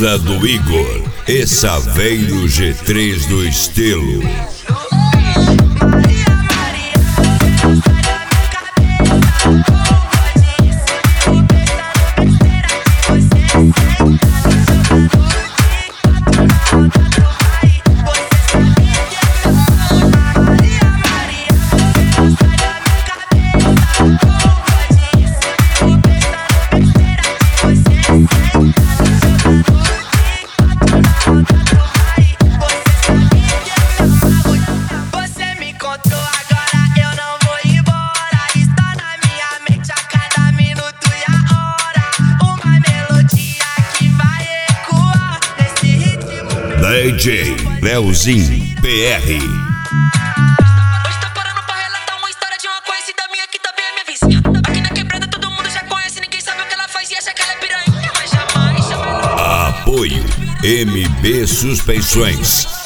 Casa do Igor e Saveiro G3 do Estilo. Você me contou, agora eu não vou embora. Está na minha mente a cada minuto e a hora. Uma melodia que vai ecoar nesse ritmo. DJ Leozinho PR. Hoje tô parando pra relatar uma história de uma conhecida minha que também é minha vizinha. Aqui na quebrada todo mundo já conhece, ninguém sabe o que ela faz e acha que ela é piranha. Mas jamais chama ela. Apoio MB Suspensões.